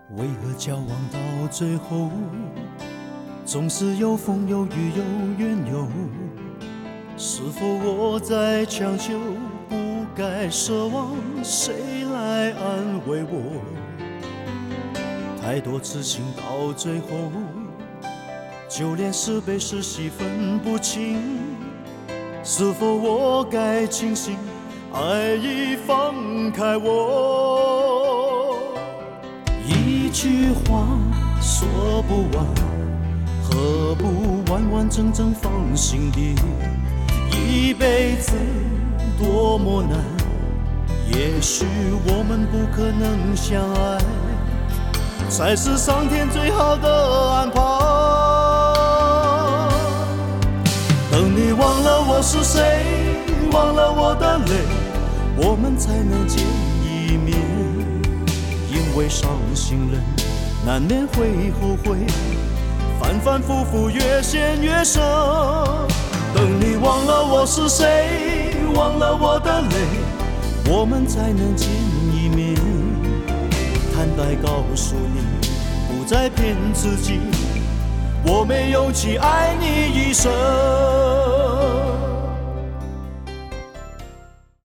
为何交往到最后，总是有风有雨有缘由？是否我在强求，不该奢望谁来安慰我？太多痴情到最后，就连是悲是喜分不清。是否我该庆幸，爱已放开我？一句话说不完，何不完完整整放心底？一辈子多么难，也许我们不可能相爱，才是上天最好的安排。等你忘了我是谁，忘了我的泪，我们才能见一面。因为伤心人难免会后悔，反反复复越陷越深。等你忘了我是谁，忘了我的泪，我们才能见一面。坦白告诉你，不再骗自己，我没勇气爱你一生。